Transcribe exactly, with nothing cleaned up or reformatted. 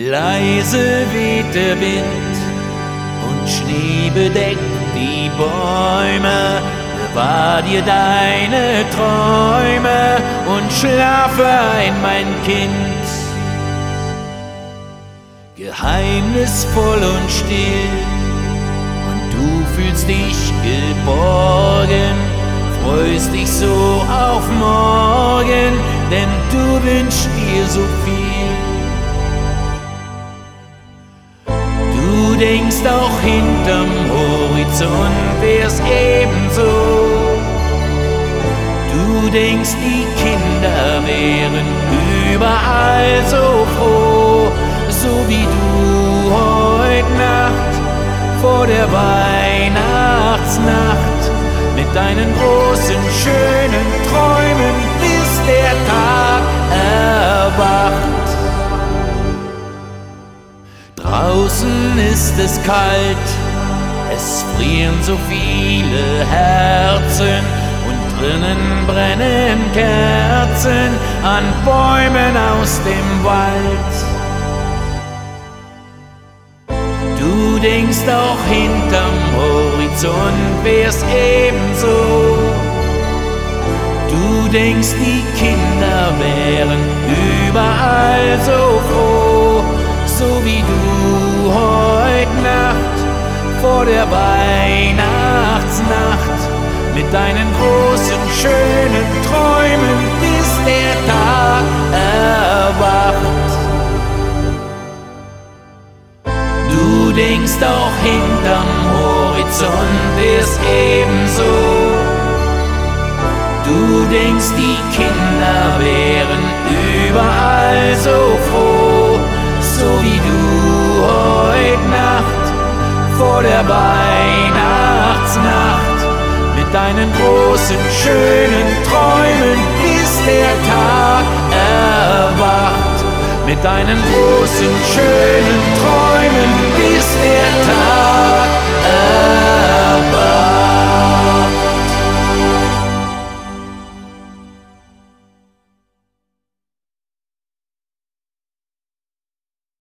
Leise weht der Wind und Schnee bedeckt die Bäume. Bewahr dir deine Träume und schlafe ein, mein Kind. Geheimnisvoll und still, und du fühlst dich geborgen, freust dich so auf morgen, denn du wünschst dir so viel. Du denkst auch hinterm Horizont wär's ebenso. Du denkst, die Kinder wären überall so froh, so wie du heut Nacht vor der Weihnachtsnacht mit deinen großen, schönen Träumen, bis der Tag erwacht. Draußen ist es kalt, es frieren so viele Herzen, und drinnen brennen Kerzen an Bäumen aus dem Wald. Du denkst auch hinterm Horizont wär's ebenso. Du denkst, die Kinder wären überall so froh, so wie du heut Nacht vor der Weihnachtsnacht mit deinen großen, schönen Träumen, bis der Tag erwacht. Du denkst auch hinterm Horizont wär's ebenso. Du denkst, die Kinder wären überall so froh, so wie du heut Nacht vor der Weihnachtsnacht mit deinen großen, schönen Träumen, bis der Tag erwacht. Mit deinen großen, schönen Träumen, bis der Tag